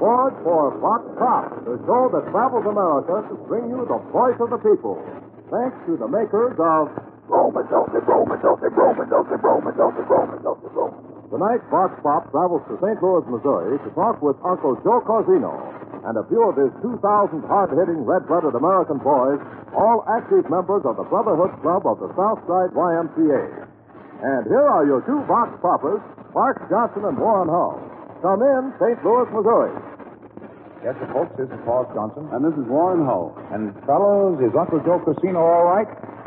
aboard for Fox Pop, the show that travels America to bring you the voice of the people. Thanks to the makers of Tonight, Fox Pop travels to St. Louis, Missouri to talk with Uncle Joe Cosino and a few of his 2,000 hard-hitting, red-blooded American boys, all active members of the Brotherhood Club of the Southside YMCA. And here are your two Fox Poppers, Clark Johnson and Warren Hull. Come in, St. Louis, Missouri. Yes, sir, folks, this is Clark Johnson. And this is Warren Hull. And, fellows, is Uncle Joe Cosino all right?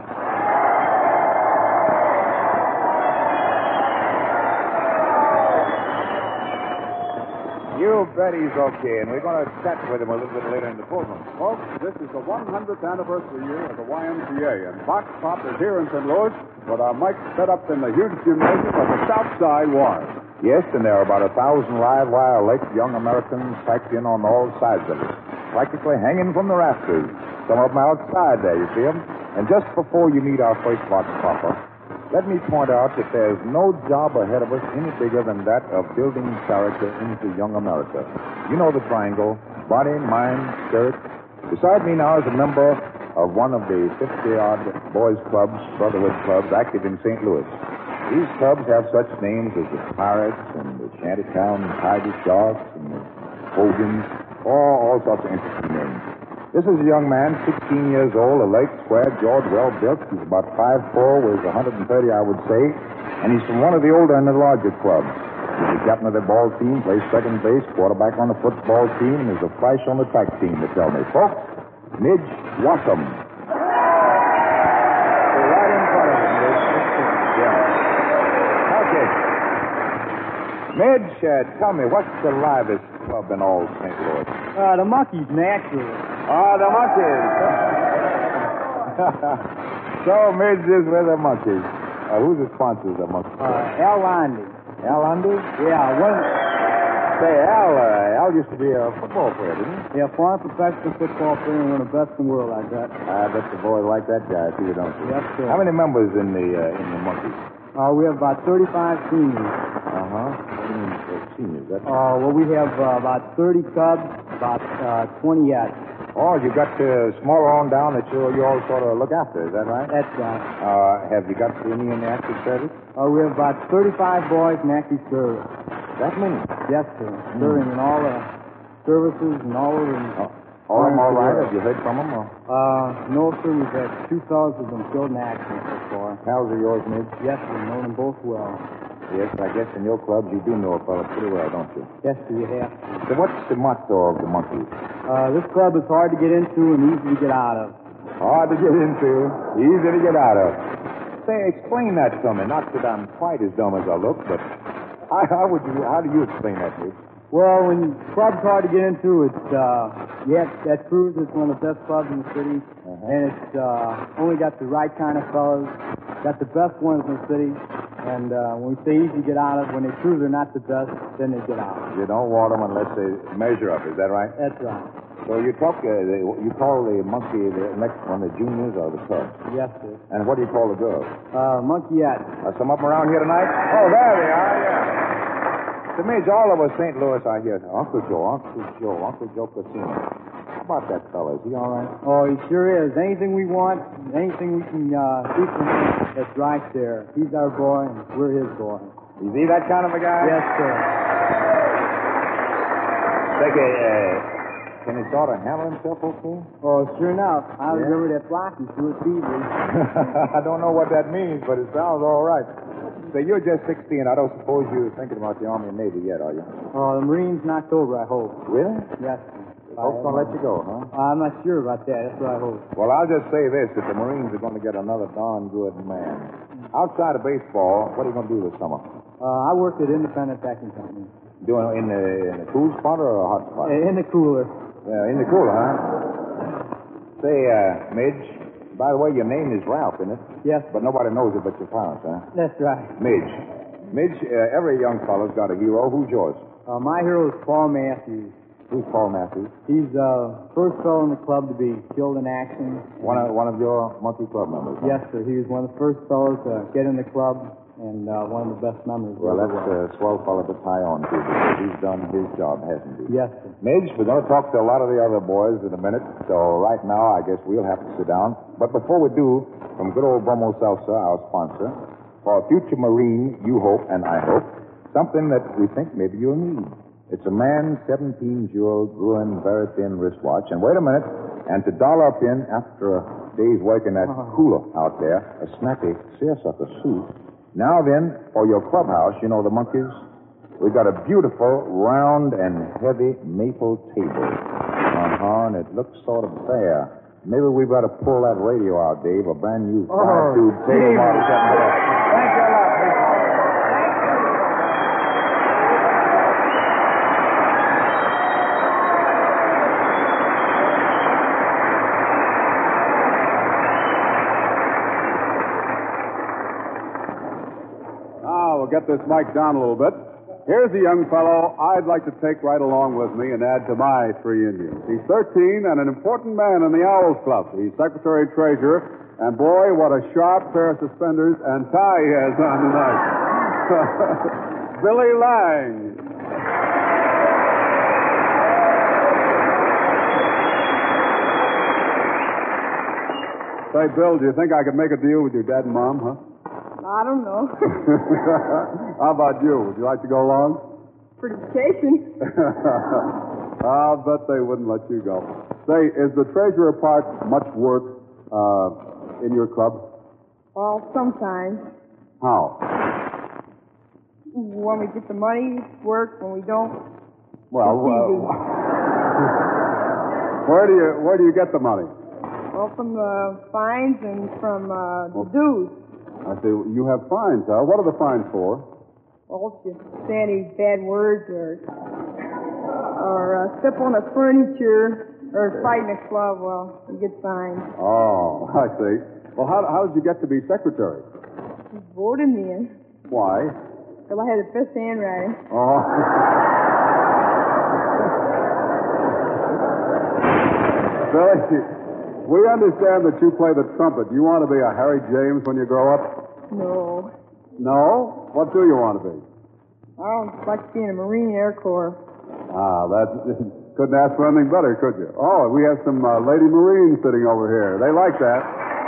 You bet he's okay, and we're going to chat with him a little bit later in the program. Folks, this is the 100th anniversary year of the YMCA, and Fox Pop is here in St. Louis with our mics set up in the huge gymnasium of the Southside Y. Yes, and there are about 1,000 live wire-like young Americans packed in on all sides of it, practically hanging from the rafters. Some of them outside there, you see them. And just before you meet our first Fox Popper, let me point out that there's no job ahead of us any bigger than that of building character into young America. You know the triangle: body, mind, spirit. Beside me now is a member of one of the 50-odd boys' clubs, brotherhood clubs, active in St. Louis. These clubs have such names as the Pirates and the Shantytown Tiger Sharks and the Hogans, all sorts of interesting names. This is a young man, 16 years old, alert, square-jawed, well-built. He's about 5'4", weighs 130, I would say, and he's from one of the older and the larger clubs. He's the captain of the ball team, plays second base, quarterback on the football team, and is a flash on the track team, they tell me. Folks, Midge Washam. Right in front of him, Midge. Yeah. Okay. Midge, tell me, what's the livest club in all St. Louis? The Monkeys, naturally. The Monkeys. So, Midge is with the Monkeys. Who's the sponsors of the Monkeys? Al Lundy. Al Lundy? Yeah, Say, Al used to be a football player, didn't he? Yeah, former professional football player and one of the best in the world, I bet. I bet the boys like that guy, too, don't you? Yes, sir. How many members in the Monkeys? We have about 35 seniors. Uh-huh. What do you mean, seniors? Well, we have about 30 cubs, about 20 yachts. Oh, you got smaller on down that you all sort of look after, is that right? That's right. Have you got any in the active service? We have about 35 boys in active service. That many? Yes, sir. Serving in all the services and all over. All of them all right? Have you heard from them? Or? No, sir. We've had two fellows who've been killed in accident so far. Pals of yours, Midge? Yes, sir. Know them both well. Yes, I guess in your clubs you do know a fellow pretty well, don't you? Yes, sir, you have to. So what's the motto of the Monkeys? This club is hard to get into and easy to get out of. Hard to get into, easy to get out of. Say, explain that to me. Not that I'm quite as dumb as I look, but how do you explain that, Midge? Well, when club's hard to get into, it's, that Cruise is one of the best clubs in the city, and it's only got the right kind of fellas, got the best ones in the city, and when we say easy to get out of, when they prove they're not the best, then they get out. You don't want them unless they measure up, is that right? That's right. So you call the monkey, the next one, the juniors or the cubs? Yes, sir. And what do you call the girls? Monkeyette. Are some of them around here tonight? Oh, there they are, yeah. To me, all of us St. Louis are here. Uncle Joe Cosino. How about that fellow? Is he all right? Oh, he sure is. Anything we want, anything we can see from him, that's right there. He's our boy, and we're his boy. Is he that kind of a guy? Yes, sir. Can he sort of handle himself okay? Oh, sure enough. I remember that Flocky threw it feebly. I don't know what that means, but it sounds all right. So you're just 16. I don't suppose you're thinking about the Army and Navy yet, are you? Oh, the Marines in October, I hope. Really? Yes, sir. Folks gonna let you go, huh? I'm not sure about that. That's what I hope. Well, I'll just say this, that the Marines are going to get another darn good man. Outside of baseball, what are you going to do this summer? I worked at Independent Packing Company. Doing in the cool spot or a hot spot? In the cooler. Yeah, in the cooler, huh? Say, Midge, by the way, your name is Ralph, isn't it? Yes. But nobody knows it but your parents, huh? That's right. Midge, every young fellow's got a hero. Who's yours? My hero is Paul Matthews. Who's Paul Matthews? He's the first fellow in the club to be killed in action. One of your monkey club members, huh? Yes, sir. He was one of the first fellows to get in the club. and one of the best memories. Well, that's a swell fellow to tie on to because he's done his job, hasn't he? Yes, sir. Midge, we're going to talk to a lot of the other boys in a minute, so right now I guess we'll have to sit down. But before we do, from good old Bromo Seltzer, our sponsor, for a future Marine, you hope and I hope, something that we think maybe you'll need. It's a man's 17-jewel Gruen very thin wristwatch. And wait a minute, and to doll up in after a day's work in that cooler out there, a snappy seersucker suit. Now then, for your clubhouse, you know the monkeys? We've got a beautiful, round, and heavy maple table. And it looks sort of bare. Maybe we've got to pull that radio out, Dave, a brand new 5-tube table model setting it up. Thank you a lot. We'll get this mic down a little bit. Here's a young fellow I'd like to take right along with me and add to my three Indians. He's 13 and an important man in the Owls Club. He's secretary-treasurer, and boy, what a sharp pair of suspenders and tie he has on tonight. Billy Lang. Say, Bill, do you think I could make a deal with your dad and mom, huh? I don't know. How about you? Would you like to go along? For vacation. I'll bet they wouldn't let you go. Say, is the treasurer part much work in your club? Well, sometimes. How? When we get the money, it's work. When we don't, Well, it's easy. where do you get the money? Well, from the fines and from the dues. I say, you have fines, huh? What are the fines for? Well, if you say any bad words or step on the furniture or fight in a club, well, you get fined. Oh, I see. Well, how did you get to be secretary? You voted me in. Why? Well, I had the best handwriting. Oh. Billy, we understand that you play the trumpet. Do you want to be a Harry James when you grow up? No. No? What do you want to be? I don't like to be in the Marine Air Corps. That couldn't ask for anything better, could you? Oh, we have some Lady Marines sitting over here. They like that.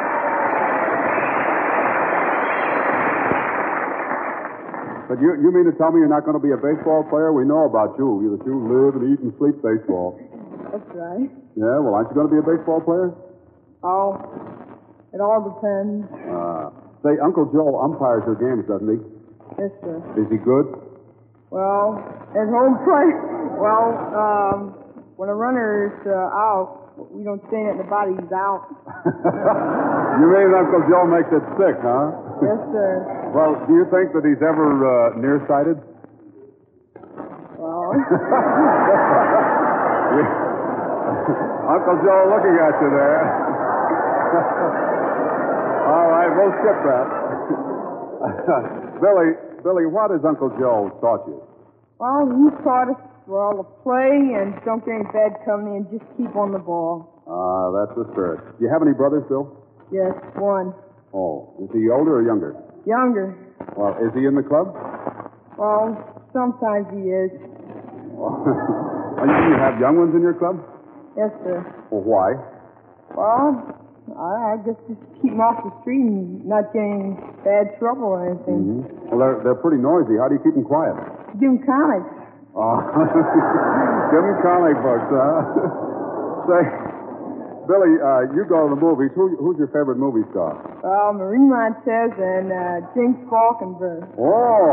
But you mean to tell me you're not going to be a baseball player? We know about you. That you live and eat and sleep baseball. That's right. Yeah, well, aren't you going to be a baseball player? Oh, it all depends. Say, Uncle Joe umpires your games, doesn't he? Yes, sir. Is he good? Well, at home plate, when a runner's out, we don't say that in the body, he's out. You mean Uncle Joe makes it sick, huh? Yes, sir. Well, do you think that he's ever nearsighted? Well, Uncle Joe looking at you there. All right, we'll skip that. Billy, what has Uncle Joe taught you? well, he taught us, to play and don't get any bad company and just keep on the ball. That's the spirit. Do you have any brothers, Bill? Yes, one. Oh, is he older or younger? Younger. Well, is he in the club? Well, sometimes he is. You have young ones in your club? Yes, sir. Well, why? Well, I just keep them off the street and not getting bad trouble or anything. Mm-hmm. Well, they're pretty noisy. How do you keep them quiet? Give them comics. Oh, give them comic books, huh? Say, Billy, you go to the movies. Who's your favorite movie star? Well, Marie Montez and Jinx Falkenberg. Oh!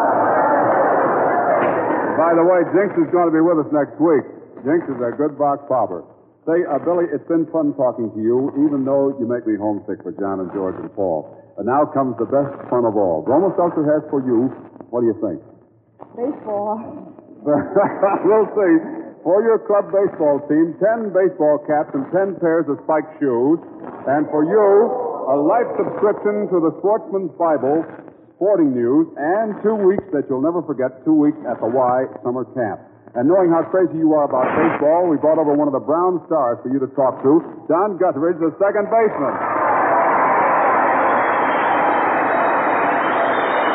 By the way, Jinx is going to be with us next week. Jinx is a good box popper. Say, Billy, it's been fun talking to you, even though you make me homesick for John and George and Paul. And now comes the best fun of all. Bromo Seltzer has for you, what do you think? Baseball. We'll see. For your club baseball team, 10 baseball caps and 10 pairs of spiked shoes. And for you, a life subscription to the Sportsman's Bible, Sporting News, and 2 weeks that you'll never forget, 2 weeks at the Y Summer Camp. And knowing how crazy you are about baseball, we brought over one of the Brown stars for you to talk to, Don Gutteridge, the second baseman.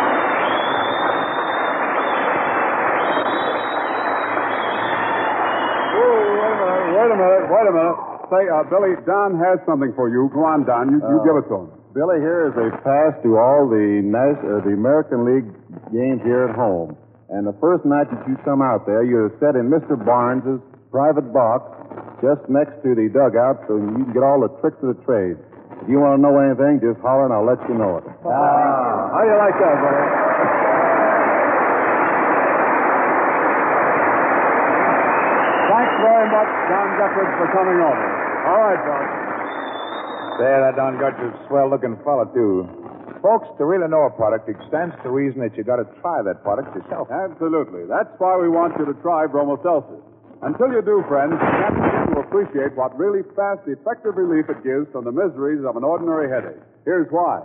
Say, Billy, Don has something for you. Go on, Don. You give it to him. Billy, here is a pass to all the American League games here at home. And the first night that you come out there, you're set in Mr. Barnes's private box just next to the dugout so you can get all the tricks of the trade. If you want to know anything, just holler and I'll let you know it. How do you like that, buddy? Thanks very much, Don Guthridge, for coming over. All right, folks. There, that Don Guthridge is a swell-looking fella, too. Folks, to really know a product, it stands to reason that you got to try that product yourself. Absolutely. That's why we want you to try Bromo Seltzer. Until you do, friends, you can't begin to appreciate what really fast, effective relief it gives from the miseries of an ordinary headache. Here's why.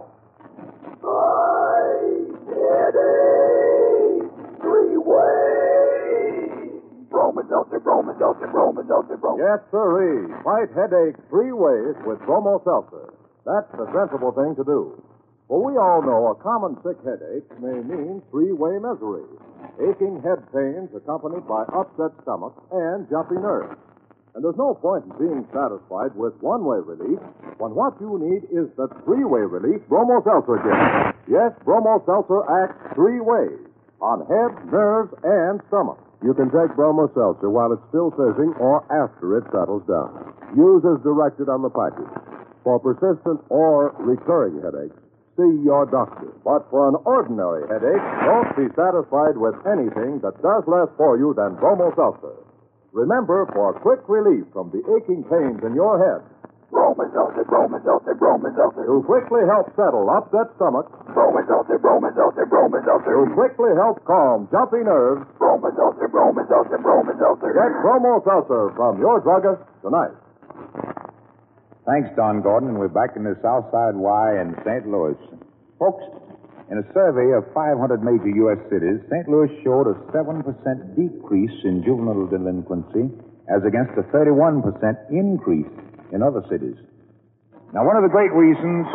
Headache, three-way. Bromo Seltzer, Bromo Seltzer, Bromo Seltzer, Bromo. Yes, sirree. Fight headache 3 ways with Bromo Seltzer. That's the sensible thing to do. For we all know a common sick headache may mean 3-way misery. Aching head pains accompanied by upset stomach and jumpy nerves. And there's no point in being satisfied with 1-way relief when what you need is the 3-way relief Bromo Seltzer gives. Yes, Bromo Seltzer acts 3 ways on head, nerves, and stomach. You can take Bromo Seltzer while it's still fizzing or after it settles down. Use as directed on the package. For persistent or recurring headaches, see your doctor. But for an ordinary headache, don't be satisfied with anything that does less for you than Bromo Seltzer. Remember, for quick relief from the aching pains in your head, Bromo Seltzer, Bromo Seltzer, Bromo Seltzer. to quickly help settle upset stomach, Bromo Seltzer, Bromo Seltzer, Bromo Seltzer. to quickly help calm jumpy nerves, Bromo Seltzer, Bromo Seltzer, Bromo Seltzer. get Bromo Seltzer from your druggist tonight. Thanks, Don Gordon, and we're back in the Southside Y in St. Louis. Folks, in a survey of 500 major U.S. cities, St. Louis showed a 7% decrease in juvenile delinquency as against a 31% increase in other cities. Now, one of the great reasons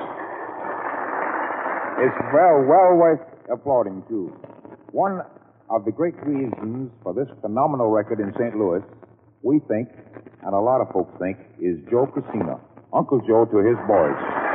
is well worth applauding, too. One of the great reasons for this phenomenal record in St. Louis, we think, and a lot of folks think, is Joe Casino. Uncle Joe to his boys.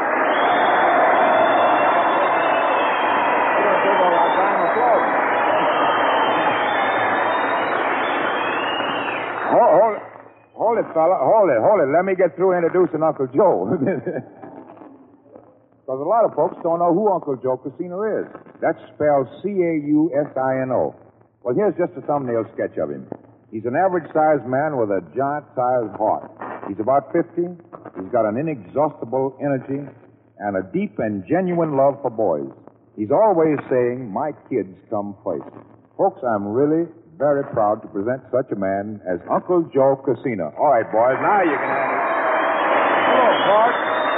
Hold it, fella. Hold it. Let me get through introducing Uncle Joe. Because a lot of folks don't know who Uncle Joe Casino is. That's spelled Causino. Well, here's just a thumbnail sketch of him. He's an average-sized man with a giant-sized heart. He's about 50. He's got an inexhaustible energy and a deep and genuine love for boys. He's always saying, my kids come first. Folks, I'm really very proud to present such a man as Uncle Joe Casino. All right, boys, now you can have it. Hello, Clark.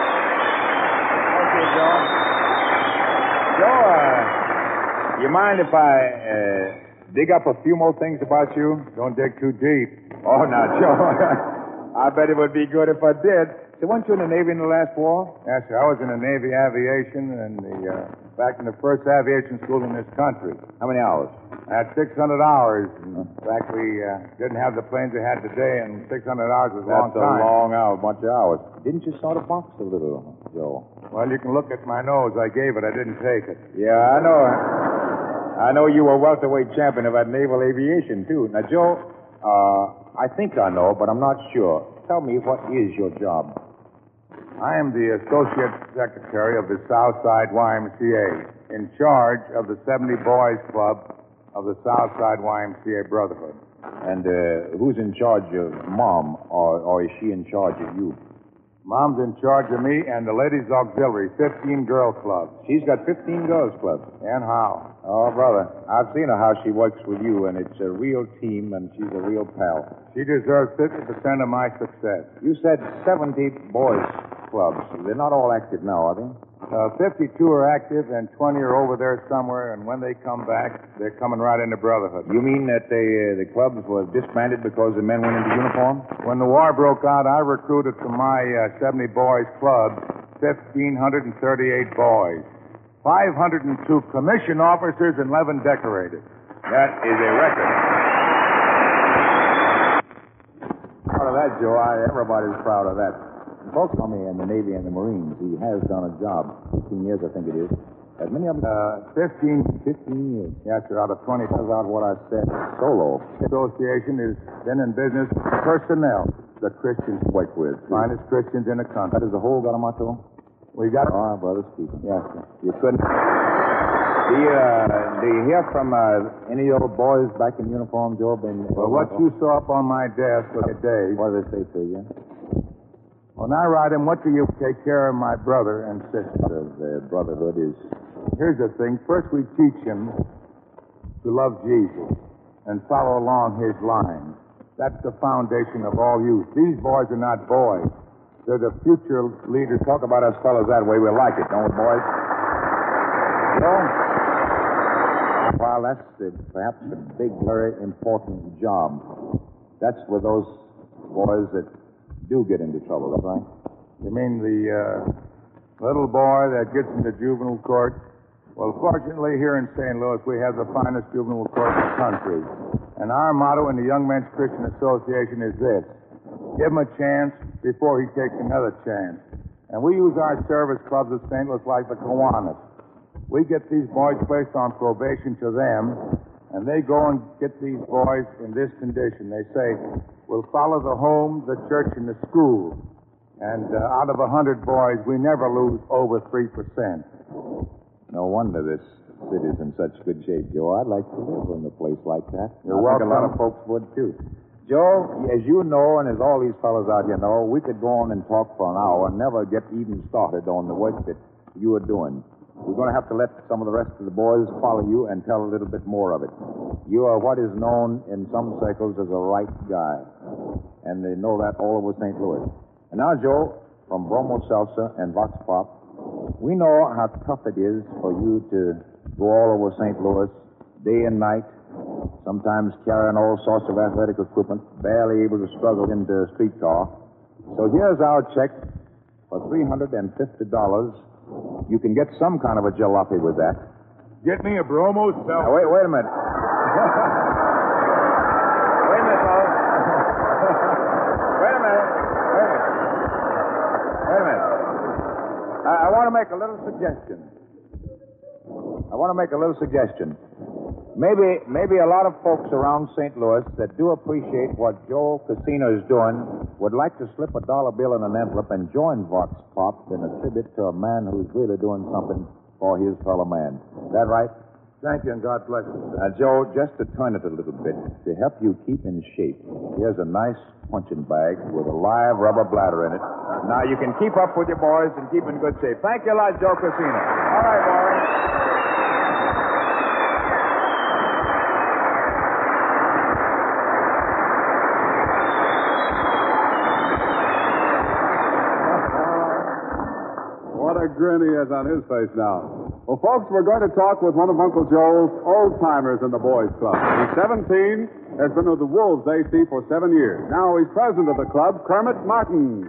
Okay, Joe. Joe, you mind if I dig up a few more things about you? Don't dig too deep. Oh, now, Joe, I bet it would be good if I did. So, weren't you in the Navy in the last war? Yes, sir. I was in the Navy aviation and back in the first aviation school in this country. How many hours? I had 600 hours. In fact, we didn't have the planes we had today, and 600 hours was a long That's time. a long hour, bunch of hours. Didn't you sort of box a little, Joe? Well, you can look at my nose. I gave it. I didn't take it. Yeah, I know. I know you were welterweight champion of that naval aviation, too. Now, Joe, I think I know, but I'm not sure. Tell me, what is your job? I am the Associate Secretary of the Southside YMCA, in charge of the 70 Boys Club of the Southside YMCA Brotherhood. And who's in charge of Mom, or is she in charge of you? Mom's in charge of me and the Ladies Auxiliary, 15 girl clubs. She's got 15 girls clubs. And how? Oh, brother, I've seen her how she works with you, and it's a real team, and she's a real pal. She deserves 50% of my success. You said 70 boys clubs. They're not all active now, are they? 52 are active and 20 are over there somewhere, and when they come back, they're coming right into Brotherhood. You mean that the clubs were disbanded because the men went into uniform? When the war broke out, I recruited from my 70 Boys Club 1,538 boys, 502 commissioned officers, and 11 decorated. That is a record. Out of that, Joe. Everybody's proud of that. Folks call me in the Navy and the Marines. He has done a job. 15 years, I think it is. As many of them? 15 years. Yes, sir. Out of 20, turns out what I said. Solo. Association has been in business. Personnel. The Christians work with. Finest Christians in the country. That is the whole Guatemato? We got it. Oh, brother speaking. Yes, sir. You couldn't. Do you hear from any of the boys back in uniform, Joe? Well, what you saw up on my desk today. What did they say to you? Well, now, Rodham, what do you take care of my brother and sister? The brotherhood is... Here's the thing. First, we teach him to love Jesus and follow along his lines. That's the foundation of all youth. These boys are not boys. They're the future leaders. Talk about us fellas that way. We like it, don't we, boys? Joe? Well, that's perhaps a big, very important job. That's with those boys that do get into trouble, that's right? You mean the little boy that gets into juvenile court? Well, fortunately, here in St. Louis, we have the finest juvenile court in the country. And our motto in the Young Men's Christian Association is this: give him a chance before he takes another chance. And we use our service clubs at St. Louis like the Kiwanis. We get these boys placed on probation to them, and they go and get these boys in this condition. They say, we'll follow the home, the church, and the school. And out of 100 boys, we never lose over 3%. No wonder this city's in such good shape, Joe. I'd like to live in a place like that. You're welcome. A lot of folks would, too. Joe, as you know, and as all these fellows out here know, we could go on and talk for an hour and never get even started on the work that you are doing. We're going to have to let some of the rest of the boys follow you and tell a little bit more of it. You are what is known in some circles as a right guy, and they know that all over St. Louis. And now, Joe, from Bromo Seltzer and Vox Pop, we know how tough it is for you to go all over St. Louis, day and night, sometimes carrying all sorts of athletic equipment, barely able to struggle into a streetcar. So here's our check for $350. You can get some kind of a jalopy with that. Get me a Bromo Seltzer. Now, wait a minute. Wait a minute, fellas. Wait a minute. I want to make a little suggestion. Maybe a lot of folks around St. Louis that do appreciate what Joe Casino is doing would like to slip a dollar bill in an envelope and join Vox Pop in a tribute to a man who's really doing something for his fellow man. Is that right? Thank you, and God bless you. Joe, just to turn it a little bit, to help you keep in shape, here's a nice punching bag with a live rubber bladder in it. Now, you can keep up with your boys and keep in good shape. Thank you a lot, Joe Casino. All right, boys. What a grin he has on his face now. Well, folks, we're going to talk with one of Uncle Joe's old-timers in the Boys Club. He's 17, has been with the Wolves AC for 7 years. Now he's president of the club, Kermit Martin.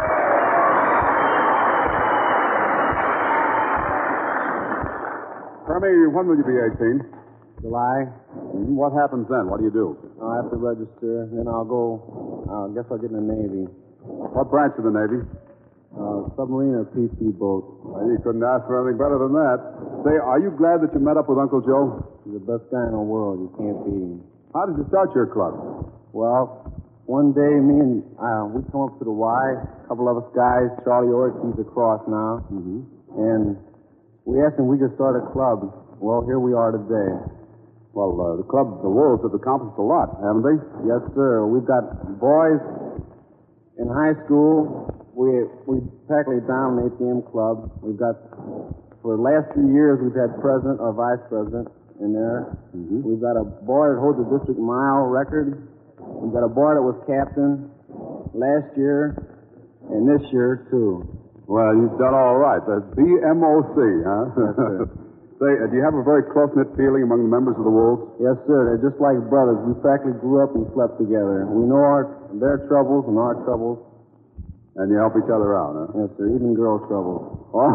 Kermit, when will you be 18? July. What happens then? What do you do? I'll have to register, then I'll go, I guess I'll get in the Navy. What branch of the Navy? Submarine or PT boat. Well, you couldn't ask for anything better than that. Say, are you glad that you met up with Uncle Joe? He's the best guy in the world. You can't beat him. How did you start your club? Well, one day, me and we come up to the Y, a couple of us guys, Charlie Ortiz across now, and we asked him if we could start a club. Well, here we are today. Well, the club, the Wolves, have accomplished a lot, haven't they? Yes, sir. We've got boys in high school. We practically dominate the ATM club. We've got, for the last 3 years, we've had president or vice president in there. We've got a boy that holds the district mile record. We've got a boy that was captain last year and this year, too. Well, you've done all right. That's BMOC, huh? Yes, sir. Say, do you have a very close-knit feeling among the members of the Wolves? Yes, sir. They're just like brothers. We practically grew up and slept together. We know their troubles and our troubles. And you help each other out, huh? Yes, sir. Even girl troubles.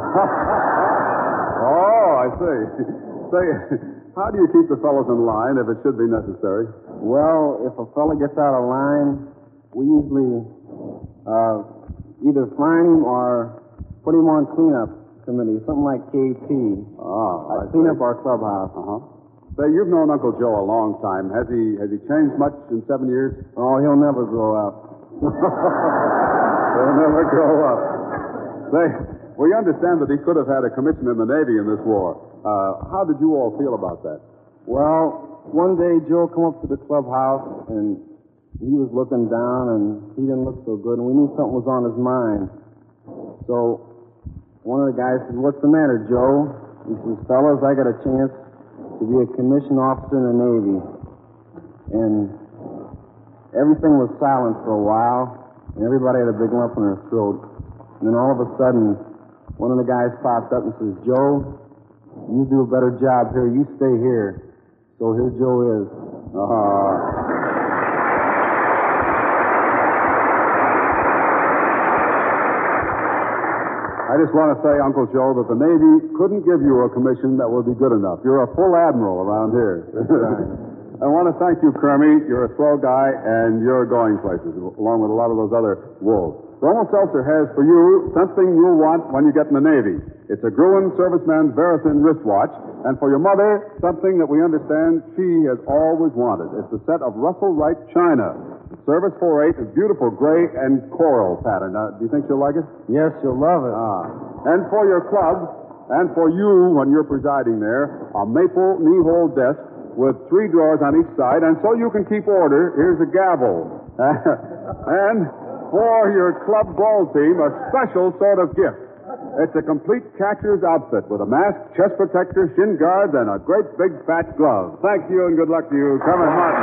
Oh, I see. Say, how do you keep the fellows in line if it should be necessary? Well, if a fella gets out of line, we usually either fine him or put him on cleanup committee, something like KP. Clean up our clubhouse. Say, you've known Uncle Joe a long time. Has he changed much in 7 years? Oh, he'll never grow up. He'll never grow up. Say, we understand that he could have had a commission in the Navy in this war. How did you all feel about that? Well, one day Joe come up to the clubhouse and he was looking down and he didn't look so good and we knew something was on his mind. So one of the guys said, "What's the matter, Joe?" He says, "Fellas, I got a chance to be a commissioned officer in the Navy." And everything was silent for a while and everybody had a big lump in their throat. And then all of a sudden, one of the guys popped up and says, "Joe, you do a better job here. You stay here." So here Joe is. I just want to say, Uncle Joe, that the Navy couldn't give you a commission that would be good enough. You're a full admiral around here. I want to thank you, Kermie. You're a swell guy, and you're going places, along with a lot of those other wolves. Bromo Seltzer has for you something you'll want when you get in the Navy. It's a Gruen Serviceman's Verithin wristwatch, and for your mother, something that we understand she has always wanted. It's a set of Russell Wright china. Service 4/8 is beautiful gray and coral pattern. Now, do you think she'll like it? Yes, you'll love it. And for your club, and for you when you're presiding there, a maple knee-hole desk with 3 drawers on each side, and so you can keep order, here's a gavel. And for your club ball team, a special sort of gift. It's a complete catcher's outfit with a mask, chest protector, shin guards, and a great big fat glove. Thank you and good luck to you, Kermit Martin.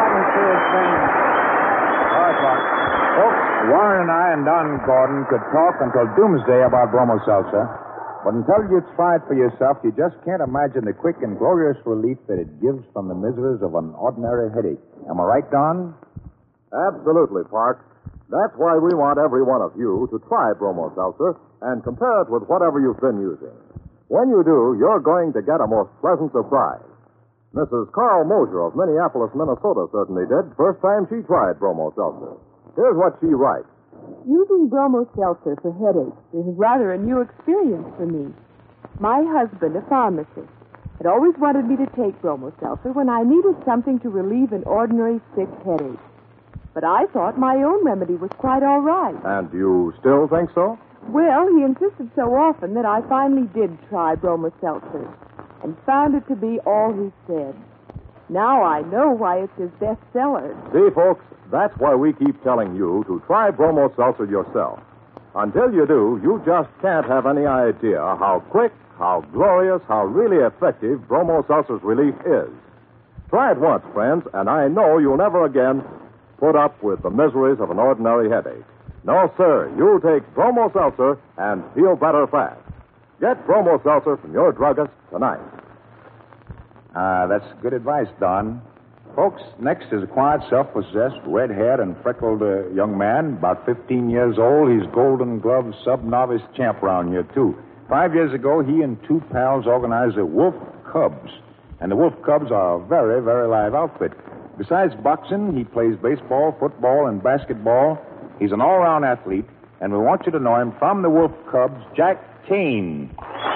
All right, Buck. Folks, Warren and I and Don Gordon could talk until doomsday about Bromo Seltzer, but until you try it for yourself, you just can't imagine the quick and glorious relief that it gives from the miseries of an ordinary headache. Am I right, Don? Absolutely, Park. That's why we want every one of you to try Bromo Seltzer and compare it with whatever you've been using. When you do, you're going to get a most pleasant surprise. Mrs. Carl Mosier of Minneapolis, Minnesota certainly did first time she tried Bromo Seltzer. Here's what she writes. Using Bromo Seltzer for headaches is rather a new experience for me. My husband, a pharmacist, had always wanted me to take Bromo Seltzer when I needed something to relieve an ordinary sick headache. But I thought my own remedy was quite all right. And you still think so? Well, he insisted so often that I finally did try Bromo Seltzer and found it to be all he said. Now I know why it's his bestseller. See, folks, that's why we keep telling you to try Bromo Seltzer yourself. Until you do, you just can't have any idea how quick, how glorious, how really effective Bromo Seltzer's relief is. Try it once, friends, and I know you'll never again put up with the miseries of an ordinary headache. No, sir, you'll take Bromo Seltzer and feel better fast. Get Bromo Seltzer from your druggist tonight. That's good advice, Don. Folks, next is a quiet, self-possessed, red-haired, and freckled young man, about 15 years old. He's Golden Glove sub-novice champ around here, too. 5 years ago, he and 2 pals organized the Wolf Cubs. And the Wolf Cubs are a very, very live outfit. Besides boxing, he plays baseball, football, and basketball. He's an all-around athlete, and we want you to know him from the Wolf Cubs, Jack Kane.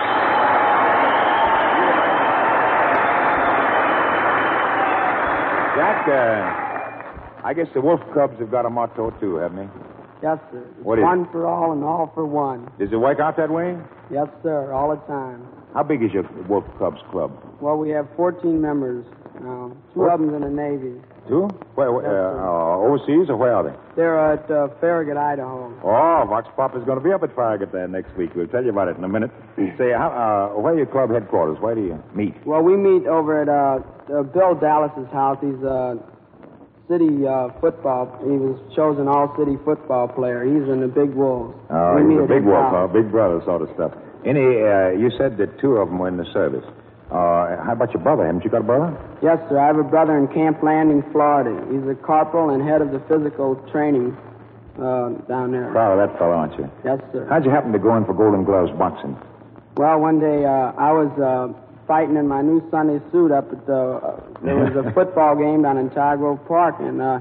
Jack, I guess the Wolf Cubs have got a motto, too, haven't they? Yes, sir. It's What is one for all and all for one. Does it work out that way? Yes, sir, all the time. How big is your Wolf Cubs club? Well, we have 14 members. 2 of them in the Navy. 2? Where, overseas, or where are they? They're at Farragut, Idaho. Oh, Vox Papa's going to be up at Farragut there next week. We'll tell you about it in a minute. Say, where are your club headquarters? Where do you meet? Well, we meet over at Bill Dallas's house. He's a city football. He was chosen all-city football player. He's in the Big Wolves. Oh, We he's meet a at big his wolf, house. big brother sort of stuff. You said that 2 of them were in the service. How about your brother? Haven't you got a brother? Yes, sir. I have a brother in Camp Landing, Florida. He's a corporal and head of the physical training down there. Proud of that fellow, aren't you? Yes, sir. How'd you happen to go in for Golden Gloves boxing? Well, one day I was fighting in my new Sunday suit up at there was a football game down in Tiger Grove Park, and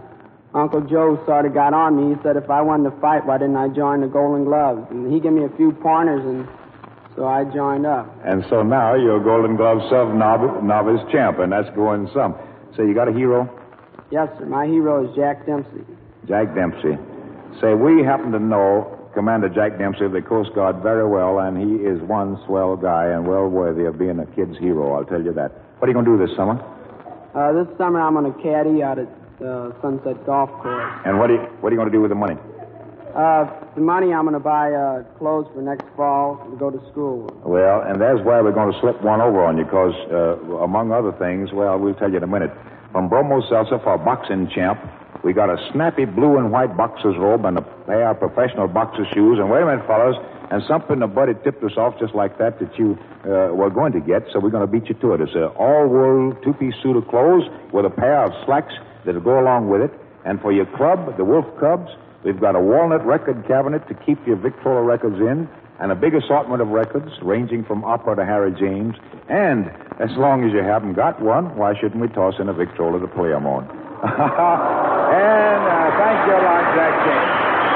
Uncle Joe sort of got on me. He said if I wanted to fight, why didn't I join the Golden Gloves? And he gave me a few pointers, and so I joined up. And so now you're Golden Glove sub-novice champ, and that's going some. So you got a hero? Yes, sir. My hero is Jack Dempsey. Jack Dempsey. Say, we happen to know Commander Jack Dempsey of the Coast Guard very well, and he is one swell guy and well worthy of being a kid's hero, I'll tell you that. What are you going to do this summer? This summer I'm on a caddy out at Sunset Golf Course. And what are you going to do with the money? The money I'm going to buy clothes for next fall to go to school with. Well, and that's why we're going to slip one over on you, because, among other things, well, we'll tell you in a minute. From Bromo Seltzer for boxing champ, we got a snappy blue and white boxer's robe and a pair of professional boxer shoes. And wait a minute, fellas, and something the buddy tipped us off just like that you were going to get, so we're going to beat you to it. It's an all-wool two-piece suit of clothes with a pair of slacks that'll go along with it. And for your club, the Wolf Cubs, we've got a walnut record cabinet to keep your Victrola records in, and a big assortment of records ranging from opera to Harry James. And as long as you haven't got one, why shouldn't we toss in a Victrola to play 'em on? And thank you a lot, Jack James.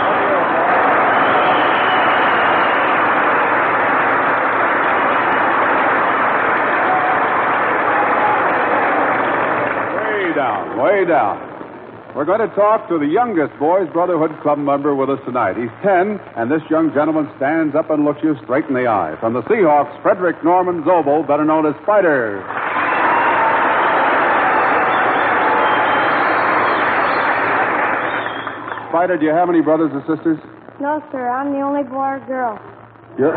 Way down. We're going to talk to the youngest Boys Brotherhood Club member with us tonight. He's 10, and this young gentleman stands up and looks you straight in the eye. From the Seahawks, Frederick Norman Zobel, better known as Spider. Spider, do you have any brothers or sisters? No, sir. I'm the only boy or girl. You're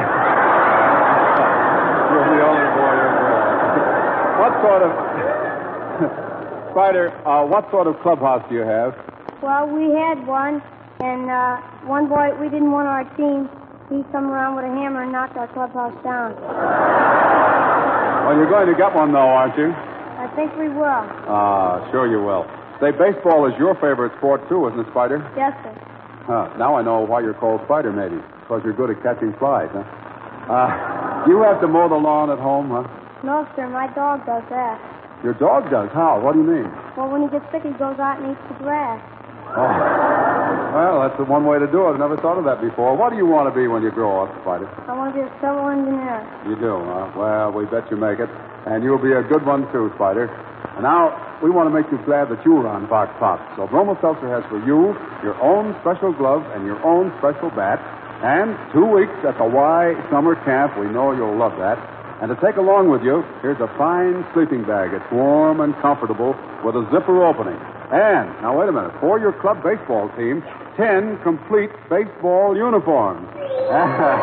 the only boy or girl. What sort of... Spider, what sort of clubhouse do you have? Well, we had one, and one boy, we didn't want our team. He come around with a hammer and knocked our clubhouse down. Well, you're going to get one, though, aren't you? I think we will. Sure you will. Say, baseball is your favorite sport, too, isn't it, Spider? Yes, sir. Now I know why you're called Spider, maybe. Because you're good at catching flies, huh? You have to mow the lawn at home, huh? No, sir. My dog does that. Your dog does? How? What do you mean? Well, when he gets sick, he goes out and eats the grass. Oh. Well, that's the one way to do it. I've never thought of that before. What do you want to be when you grow up, Spider? I want to be a civil engineer. You do, huh? Well, we bet you make it. And you'll be a good one, too, Spider. And now, we want to make you glad that you were on Vox Pop. So Bromo Seltzer has for you your own special glove and your own special bat. And 2 weeks at the Y Summer Camp. We know you'll love that. And to take along with you, here's a fine sleeping bag. It's warm and comfortable with a zipper opening. And, now wait a minute, for your club baseball team, 10 complete baseball uniforms. Wait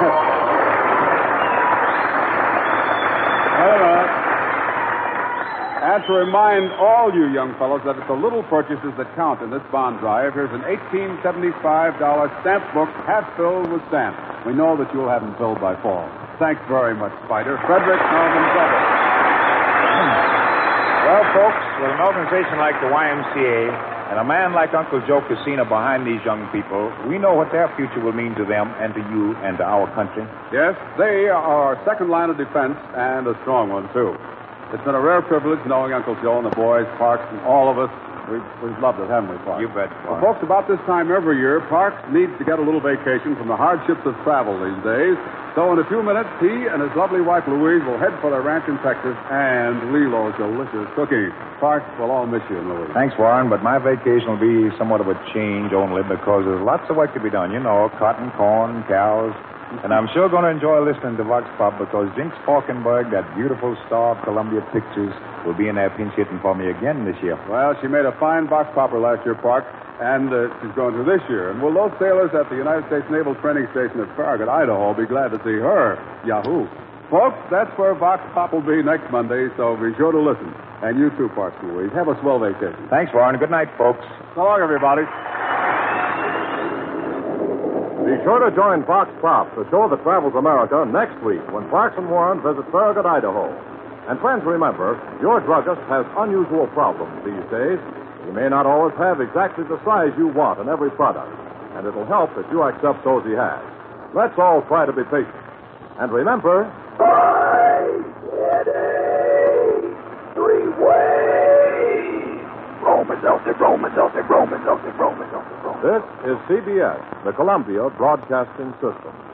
a minute. And to remind all you young fellows that it's the little purchases that count in this bond drive, here's an $1875 stamp book half filled with stamps. We know that you'll have them filled by fall. Thanks very much, Spider. Frederick Norman Zobel. Well, folks, with an organization like the YMCA and a man like Uncle Joe Casino behind these young people, we know what their future will mean to them and to you and to our country. Yes, they are our second line of defense, and a strong one, too. It's been a rare privilege knowing Uncle Joe and the boys, Parks, and all of us. We've loved it, haven't we, Parks? You bet, Well, folks, about this time every year, Parks needs to get a little vacation from the hardships of travel these days. So in a few minutes, he and his lovely wife, Louise, will head for their ranch in Texas and Lilo's delicious cookies. Parks, we'll all miss you, Louise. Thanks, Warren, but my vacation will be somewhat of a change only because there's lots of work to be done. You know, cotton, corn, cows. And I'm sure going to enjoy listening to Vox Pop because Jinx Falkenberg, that beautiful star of Columbia Pictures, will be in there pinch hitting for me again this year. Well, she made a fine Vox Popper last year, Park, and she's going to this year. And will those sailors at the United States Naval Training Station at Farragut, Idaho, be glad to see her? Yahoo! Folks, that's where Vox Pop will be next Monday, so be sure to listen. And you too, Parks Louise. Have a swell vacation. Thanks, Warren. Good night, folks. So long, everybody. Be sure to join Vox Pop, the show that travels America, next week when Parks and Warren visit Farragut, Idaho. And friends, remember, your druggist has unusual problems these days. He may not always have exactly the size you want in every product, and it'll help if you accept those he has. Let's all try to be patient. And remember... 5 headache, 3 ways. Roman Zeltic, Roman Zeltic, Roman Zeltic, Roman. This is CBS, the Columbia Broadcasting System.